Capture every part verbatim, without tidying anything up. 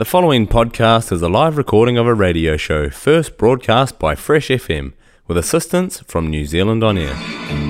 The following podcast is a live recording of a radio show first broadcast by Fresh F M with assistance from New Zealand On Air.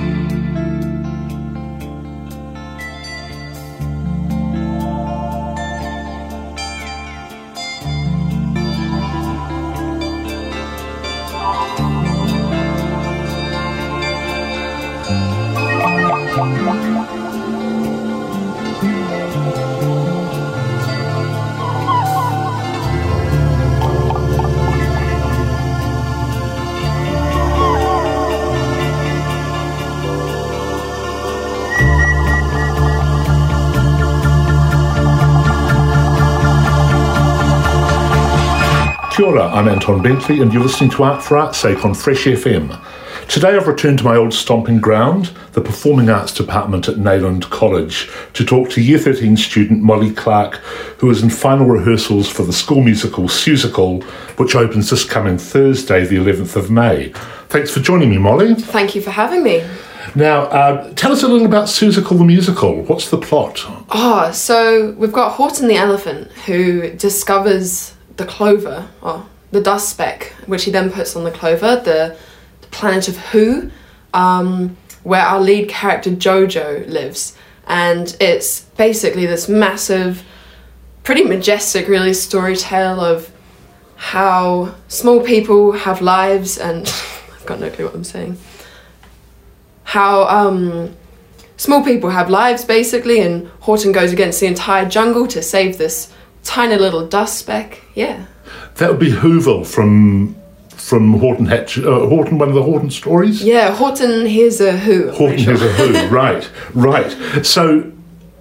Kia ora, I'm Anton Bentley and you're listening to Art for Art's Sake on Fresh F M. Today I've returned to my old stomping ground, the Performing Arts Department at Nayland College, to talk to Year thirteen student Molly Clark, who is in final rehearsals for the school musical Seussical, which opens this coming Thursday, the eleventh of May. Thanks for joining me, Molly. Thank you for having me. Now, uh, tell us a little about Seussical the musical. What's the plot? Oh, so we've got Horton the elephant who discovers the clover, or the dust speck, which he then puts on the clover, the, the planet of Who, um, where our lead character Jojo lives. And it's basically this massive, pretty majestic, really, story tale of how small people have lives and... I've got no clue what I'm saying. How um, small people have lives, basically, and Horton goes against the entire jungle to save this tiny little dust speck. Yeah. That would be Whoville from from Horton Hatch, uh, Horton, one of the Horton stories? Yeah, Horton Hears a Who. I'm Horton sure. Hears a Who, right, right. So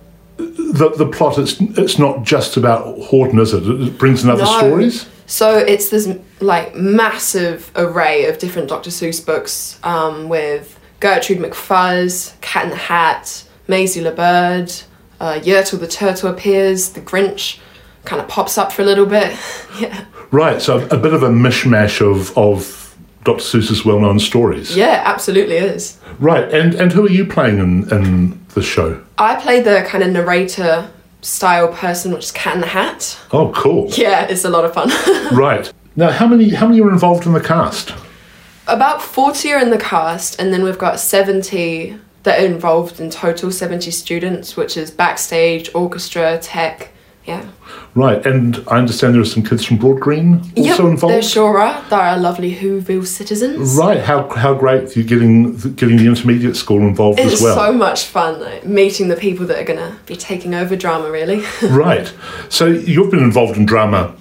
the the plot, it's, it's not just about Horton, is it? It brings in other No. stories? So it's this like massive array of different Doctor Seuss books um, with Gertrude McFuzz, Cat in the Hat, Maisie LeBird, uh, Yertle the Turtle appears, the Grinch kind of pops up for a little bit. Yeah. Right, so a bit of a mishmash of, of Doctor Seuss's well-known stories. Yeah, absolutely is. Right, and, and who are you playing in, in the show? I play the kind of narrator style person, which is Cat in the Hat. Oh, cool. Yeah, it's a lot of fun. Right. Now, how many how many are involved in the cast? About forty are in the cast, and then we've got seventy that are involved in total, seventy students, which is backstage, orchestra, tech, yeah. Right, and I understand there are some kids from Broad Green also yep, involved? There sure are. They're our lovely Whoville citizens. Right, how how great you're getting getting the intermediate school involved It's as well. so much fun, like, meeting the people that are going to be taking over drama, really. Right, so you've been involved in drama,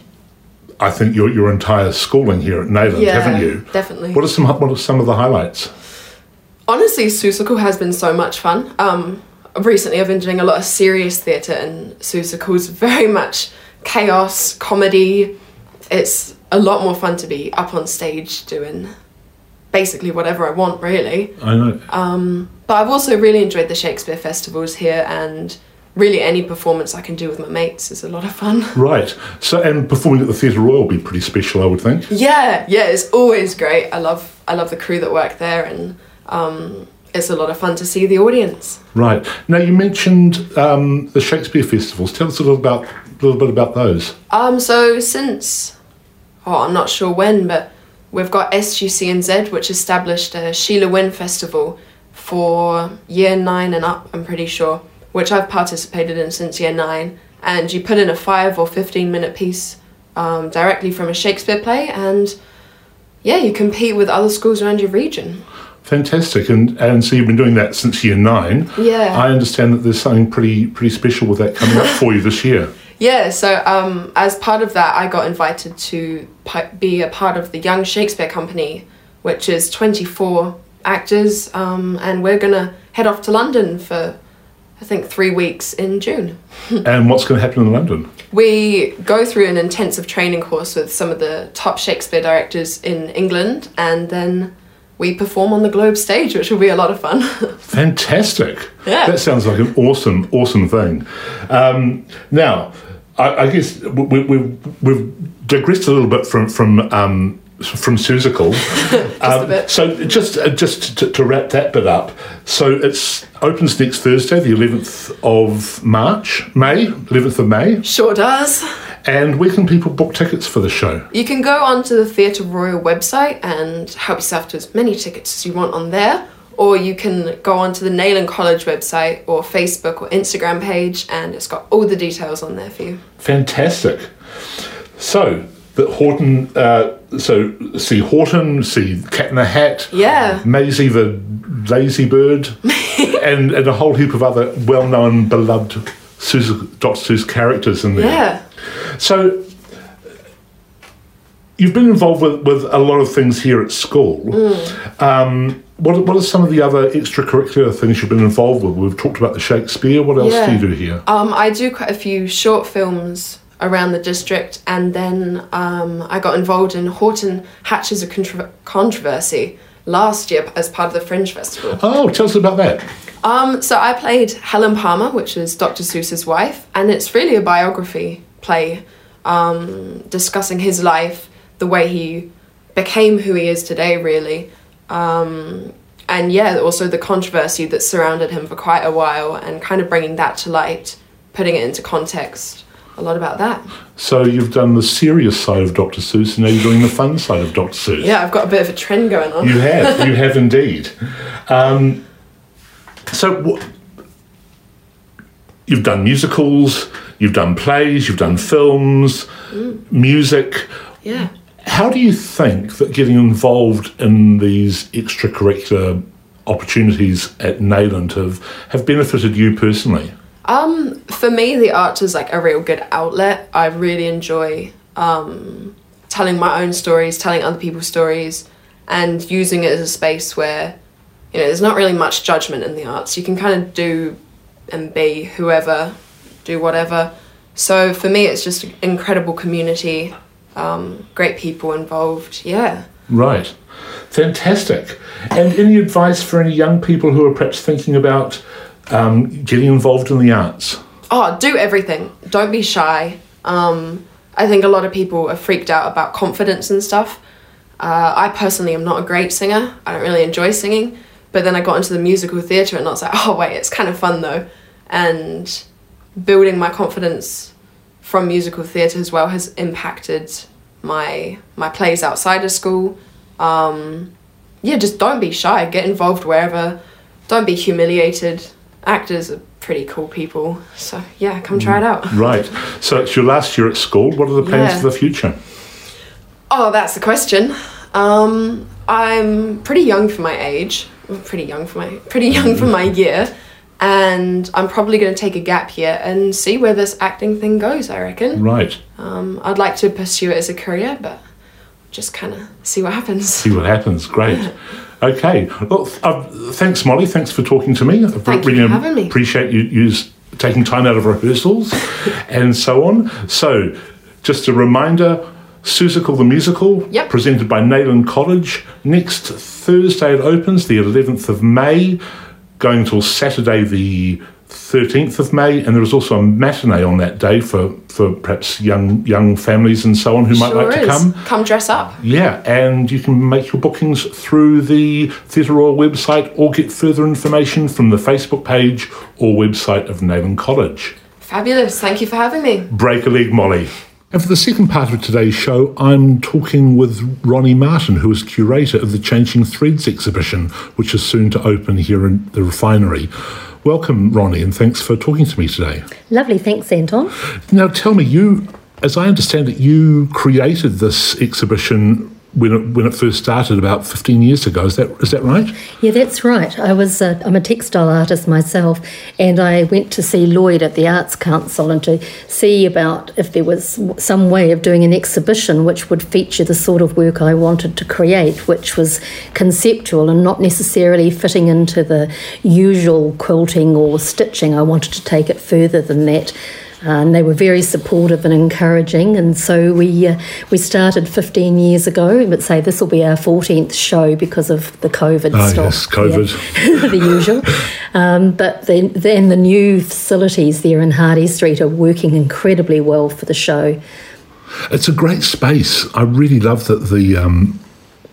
I think, your your entire schooling here at Nayland, Yeah, haven't you? definitely. What are some what are some of the highlights? Honestly, Seussical has been so much fun. Um, recently I've been doing a lot of serious theatre, and Seussical's very much chaos, comedy. It's a lot more fun to be up on stage doing basically whatever I want, really. I know. Um, but I've also really enjoyed the Shakespeare festivals here, and really any performance I can do with my mates is a lot of fun. Right, so and performing at the Theatre Royal will be pretty special, I would think. Yeah, yeah, it's always great. I love I love the crew that work there, and um, it's a lot of fun to see the audience. Right. Now, you mentioned um, the Shakespeare festivals. Tell us a little about a little bit about those. Um, so since, oh, I'm not sure when, but we've got S G C N Z, which established a Sheila Wynne festival for year nine and up, I'm pretty sure, which I've participated in since year nine. And you put in a five or fifteen minute piece um, directly from a Shakespeare play, and yeah, you compete with other schools around your region. Fantastic, and and so you've been doing that since year nine. Yeah. I understand that there's something pretty pretty special with that coming up for you this year. Yeah, so um, as part of that, I got invited to pi- be a part of the Young Shakespeare Company, which is twenty-four actors, um, and we're going to head off to London for, I think, three weeks in June. And what's going to happen in London? We go through an intensive training course with some of the top Shakespeare directors in England, and then we perform on the Globe stage, which will be a lot of fun. Fantastic. Yeah. That sounds like an awesome, awesome thing. Um, now, I, I guess we, we, we've digressed a little bit from from um, from Seussical. just um, a bit. So just uh, just to, to wrap that bit up, so it's opens next Thursday, the eleventh of March, May, eleventh of May. Sure does. And where can people book tickets for the show? You can go onto the Theatre Royal website and help yourself to as many tickets as you want on there, or you can go onto the Nayland College website or Facebook or Instagram page, and it's got all the details on there for you. Fantastic. So, the Horton, uh, so see Horton, see Cat in the Hat, Yeah. Maisie the Lazy Bird, and, and a whole heap of other well-known, beloved Seuss, Doctor Seuss characters in there. Yeah. So, you've been involved with, with a lot of things here at school. Mm. Um, what, what are some of the other extracurricular things you've been involved with? We've talked about the Shakespeare. What else Yeah. do you do here? Um, I do quite a few short films around the district, and then um, I got involved in Horton Hatches a Contro- Controversy last year as part of the Fringe Festival. Oh, tell us about that. Um, so I played Helen Palmer, which is Doctor Seuss's wife, and it's really a biography play um, discussing his life, the way he became who he is today, really. Um, and yeah, also the controversy that surrounded him for quite a while, and kind of bringing that to light, putting it into context. A lot about that. So you've done the serious side of Doctor Seuss, and now you're doing the fun side of Doctor Seuss. Yeah, I've got a bit of a trend going on. You have, you have indeed. Um, so what, you've done musicals, you've done plays, you've done films, mm. music. Yeah. How do you think that getting involved in these extracurricular opportunities at Nayland have, have benefited you personally? Um, for me, the arts is like a real good outlet. I really enjoy um, telling my own stories, telling other people's stories, and using it as a space where, you know, there's not really much judgment in the arts. You can kind of do and be whoever, do whatever. So for me, it's just an incredible community, um, great people involved, yeah. Right. Fantastic. And any advice for any young people who are perhaps thinking about Um, getting involved in the arts? Oh, do everything. Don't be shy. Um, I think a lot of people are freaked out about confidence and stuff. Uh, I personally am not a great singer. I don't really enjoy singing. But then I got into the musical theatre and I was like, oh wait, it's kind of fun though. And building my confidence from musical theatre as well has impacted my my plays outside of school. Um, yeah, just don't be shy. Get involved wherever. Don't be humiliated. Actors are pretty cool people, so yeah, come try it out. Right. So it's your last year at school. What are the plans Yeah. for the future? Oh, that's the question. Um, I'm pretty young for my age. Well, pretty young for my pretty young for my year, and I'm probably going to take a gap year and see where this acting thing goes. I reckon. Right. Um, I'd like to pursue it as a career, but just kind of see what happens. See what happens. Great. Okay. Well, uh, thanks, Molly. Thanks for talking to me. I Thank you really for having me. appreciate you, you taking time out of rehearsals and so on. So, just a reminder, Seussical the Musical, Yep. presented by Nayland College. Next Thursday it opens, the eleventh of May, going till Saturday the thirteenth of May, and there is also a matinee on that day for, for perhaps young young families and so on who might Sure like to is. come. Come dress up. Yeah, and you can make your bookings through the Theatre Royal website or get further information from the Facebook page or website of Nayland College. Fabulous. Thank you for having me. Break a leg, Molly. And for the second part of today's show, I'm talking with Ronnie Martin, who is curator of the Changing Threads exhibition, which is soon to open here in the Refinery. Welcome, Ronnie, and thanks for talking to me today. Lovely, thanks, Anton. Now, tell me, you, as I understand it, you created this exhibition when it, when it first started about fifteen years ago. Is that is that right? Yeah, that's right. I was a, I'm a textile artist myself, and I went to see Lloyd at the Arts Council and to see about if there was some way of doing an exhibition which would feature the sort of work I wanted to create, which was conceptual and not necessarily fitting into the usual quilting or stitching. I wanted to take it further than that. Uh, and they were very supportive and encouraging, and so we uh, we started fifteen years ago. But say this will be our fourteenth show because of the COVID Oh, stuff. yes, COVID. Yeah, the usual. Um, but then, then the new facilities there in Hardy Street are working incredibly well for the show. It's a great space. I really love that the um,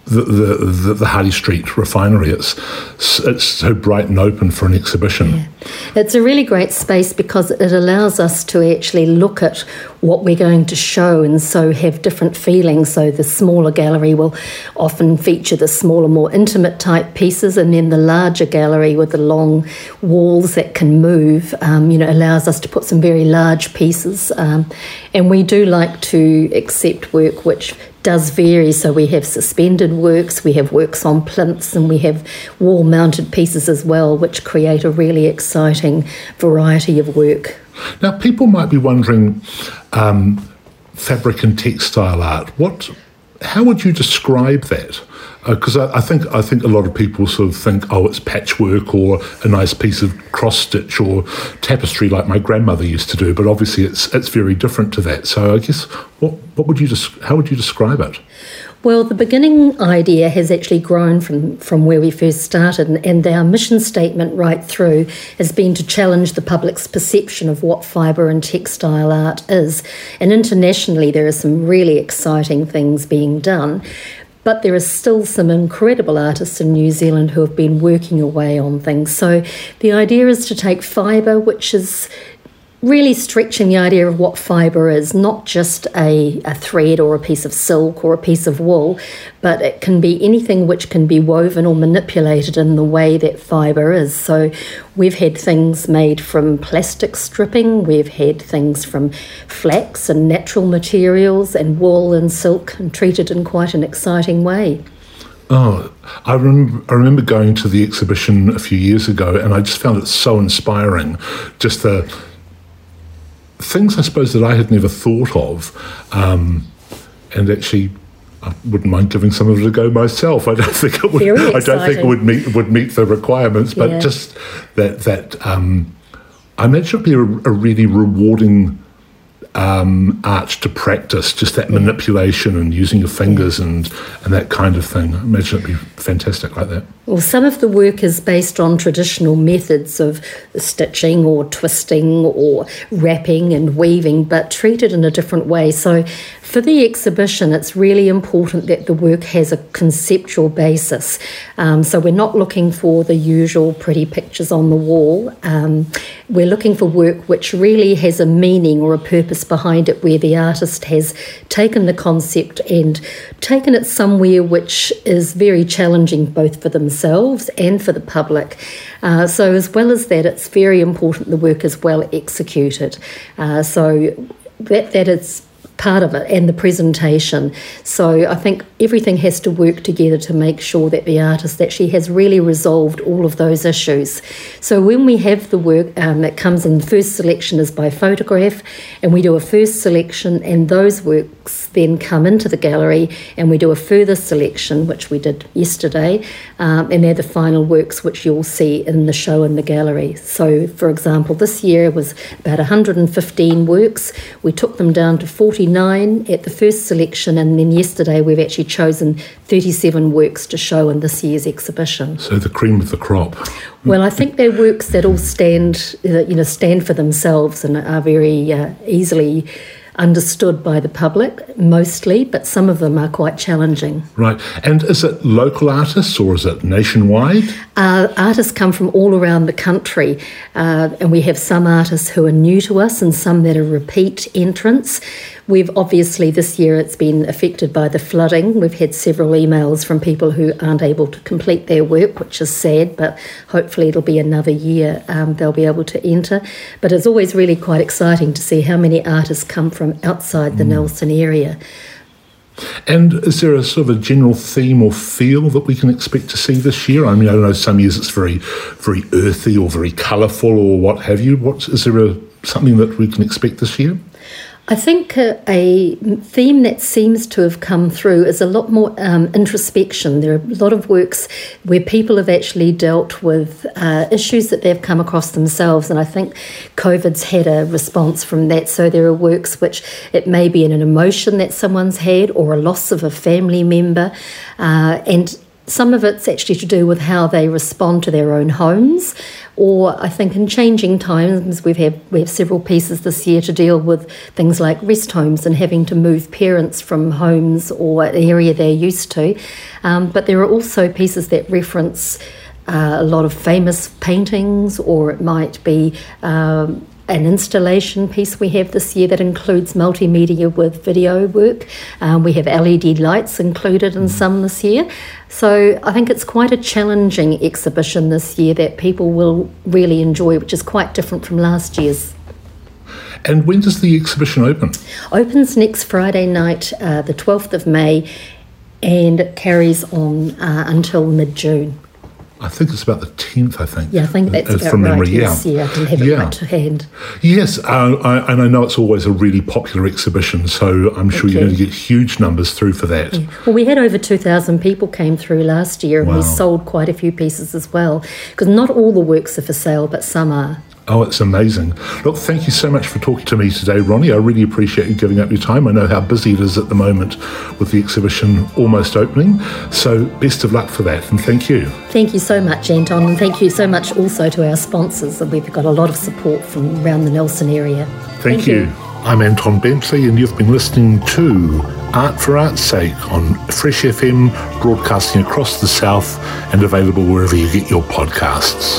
the, the, the, the Harley Street refinery. It's it's so bright and open for an exhibition. Yeah. It's a really great space because it allows us to actually look at what we're going to show and so have different feelings. So the smaller gallery will often feature the smaller, more intimate type pieces, and then the larger gallery with the long walls that can move, um, you know, allows us to put some very large pieces. Um, and we do like to accept work which does vary. So we have suspended works, we have works on plinths, and we have wall-mounted pieces as well, which create a really exciting variety of work. Now, people might be wondering, um, fabric and textile art, what, how would you describe that? Because uh, I, I think I think a lot of people sort of think, oh, it's patchwork or a nice piece of cross stitch or tapestry like my grandmother used to do. But obviously, it's it's very different to that. So I guess what what would you des- how would you describe it? Well, the beginning idea has actually grown from, from where we first started, and, and our mission statement right through has been to challenge the public's perception of what fibre and textile art is. And internationally, there are some really exciting things being done. But there are still some incredible artists in New Zealand who have been working away on things. So the idea is to take fibre, which is really stretching the idea of what fibre is, not just a, a thread or a piece of silk or a piece of wool, but it can be anything which can be woven or manipulated in the way that fibre is. So we've had things made from plastic stripping, we've had things from flax and natural materials and wool and silk, and treated in quite an exciting way. Oh, I remember, I remember going to the exhibition a few years ago, and I just found it so inspiring, just the things, I suppose, that I had never thought of, um, and actually, I wouldn't mind giving some of it a go myself. I don't think it would. I don't think it would meet would meet the requirements, but yeah. just that that um, I imagine it'd be a, a really rewarding um, art to practice. Just that yeah. manipulation and using your fingers yeah. and and that kind of thing. I imagine it'd be fantastic like that. Well, some of the work is based on traditional methods of stitching or twisting or wrapping and weaving, but treated in a different way. So for the exhibition, it's really important that the work has a conceptual basis. Um, so we're not looking for the usual pretty pictures on the wall. Um, we're looking for work which really has a meaning or a purpose behind it, where the artist has taken the concept and taken it somewhere which is very challenging both for themselves and for the public. Uh, so as well as that, it's very important the work is well executed. Uh, so that that is part of it, and the presentation. So I think everything has to work together to make sure that the artist actually has really resolved all of those issues. So when we have the work um, that comes in, the first selection is by photograph, and we do a first selection, and those works then come into the gallery, and we do a further selection, which we did yesterday, um, and they're the final works which you'll see in the show in the gallery. So for example, this year was about one hundred fifteen works. We took them down to forty-nine at the first selection, and then yesterday we've actually chosen thirty-seven works to show in this year's exhibition. So the cream of the crop. Well, I think they're works that all stand, you know, stand for themselves and are very uh, easily understood by the public, mostly, but some of them are quite challenging. Right. And is it local artists or is it nationwide? Uh, artists come from all around the country, uh, and we have some artists who are new to us and some that are repeat entrants. We've obviously, this year it's been affected by the flooding. We've had several emails from people who aren't able to complete their work, which is sad, but hopefully it'll be another year um, they'll be able to enter. But it's always really quite exciting to see how many artists come from outside the mm. Nelson area. And is there a sort of a general theme or feel that we can expect to see this year? I mean, I don't know, some years it's very, very earthy or very colourful or what have you. What, is there a, something that we can expect this year? I think a, a theme that seems to have come through is a lot more um, introspection. There are a lot of works where people have actually dealt with uh, issues that they've come across themselves, and I think COVID's had a response from that. So there are works which it may be an emotion that someone's had or a loss of a family member, uh, and Some of it's actually to do with how they respond to their own homes, or I think in changing times we've had we have several pieces this year to deal with things like rest homes and having to move parents from homes or an area they're used to. Um, but there are also pieces that reference uh, a lot of famous paintings, or it might be um, an installation piece we have this year that includes multimedia with video work. Um, we have L E D lights included in some this year. So I think it's quite a challenging exhibition this year that people will really enjoy, which is quite different from last year's. And when does the exhibition open? Opens next Friday night, uh, the twelfth of May, and it carries on uh, until mid-June. I think it's about the tenth, I think. Yeah, I think that's uh, about from right. memory. Yes, yeah. yeah, I can have it yeah. right to hand. Yes, uh, I, and I know it's always a really popular exhibition, so I'm sure Okay. you're going to get huge numbers through for that. Yeah. Well, we had over two thousand people came through last year, and Wow. we sold quite a few pieces as well, because not all the works are for sale, but some are. Oh, it's amazing. Look, thank you so much for talking to me today, Ronnie. I really appreciate you giving up your time. I know how busy it is at the moment with the exhibition almost opening, so best of luck for that, and thank you. Thank you so much, Anton, and thank you so much also to our sponsors. We've got a lot of support from around the Nelson area. Thank, Thank you. you. I'm Anton Bentley, and you've been listening to Art for Art's Sake on Fresh F M, broadcasting across the south and available wherever you get your podcasts.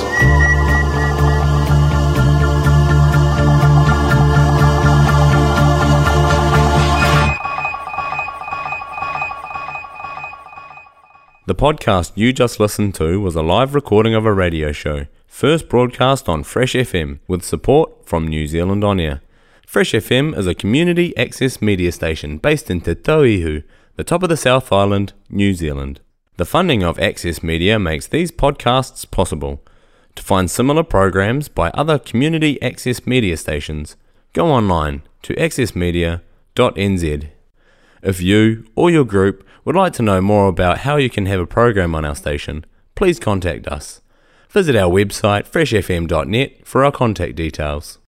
The podcast you just listened to was a live recording of a radio show, first broadcast on Fresh F M with support from New Zealand On Air. Fresh F M is a community access media station based in Te Tauihu, the top of the South Island, New Zealand. The funding of Access Media makes these podcasts possible. To find similar programs by other community access media stations, go online to access media dot n z. If you or your group would like to know more about how you can have a program on our station, please contact us. Visit our website fresh f m dot net for our contact details.